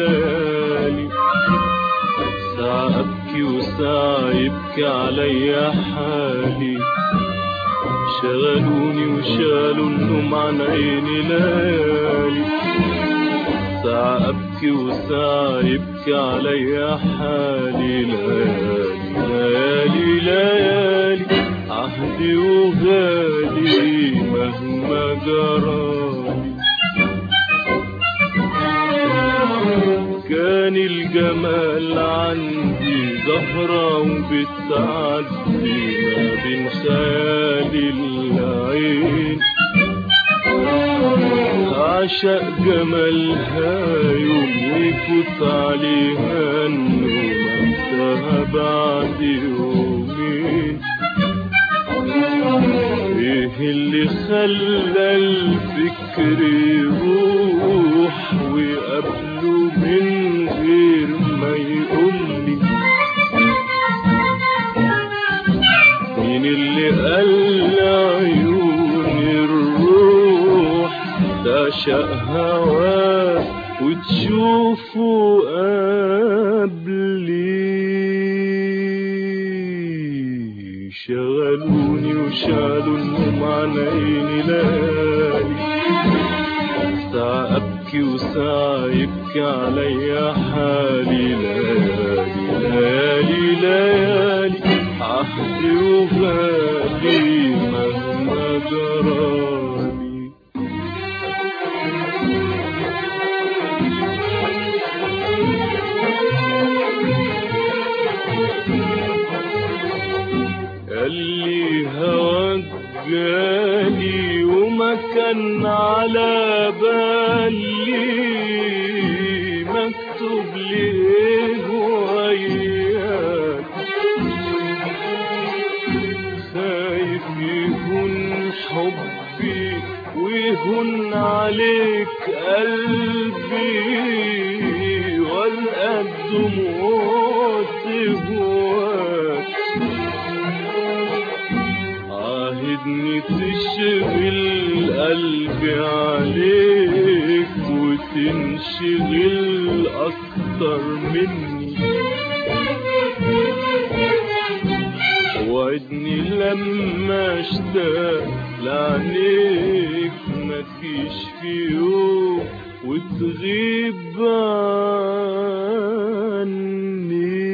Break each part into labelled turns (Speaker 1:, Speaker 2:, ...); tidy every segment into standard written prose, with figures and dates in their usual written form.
Speaker 1: ليالي، ساعة أبكي وساعة يبكي عليا حالي، شغلوني وشالوا النوم عن عيني ليالي، ساعة أبكي وساعة يبكي عليا حالي، ليالي ليالي ليالي عهدي وغالي مهما جرالي. كان الجمال عندي زهرة وبتعدي ما بين خيالي العين، عشق جمالها يوم ويفوت عليها النوم انساها بعد يومين. ايه اللي خلى الفكر يروح ويقابله من غير ما يقولي؟ مين اللي قال عيون الروح تعشق هواه وتشوفه قبلي؟ شغلوني وشالوا النوم عن عيني ليالي، ساعة أبكي وساعة يبكي عليا حالي، ليالي ليالي ليالي عهدي وغالي مهما جرالي. اللي هواك جالي وما كان على بالي، مكتوب ليه وياك، خايف يهون حبي ويهون عليك قلبي، والقى الدموع تهواك، عاهدني تشغل قلبي عليك وتنشغل أكتر مني، وعدني لما اشتاق لعينيك مفيش في يوم وتغيب عني.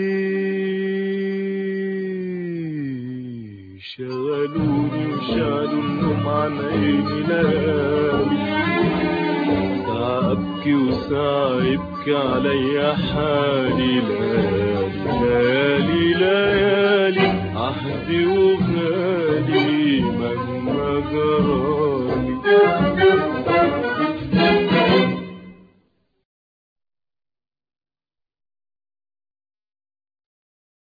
Speaker 1: شغلوني وشالوا النوم عن عيني ليالي، ساعة أبكي وساعة يبكي عليا حالي، ليالي ليالي ليالي عهدي وغالي مهما جرالي.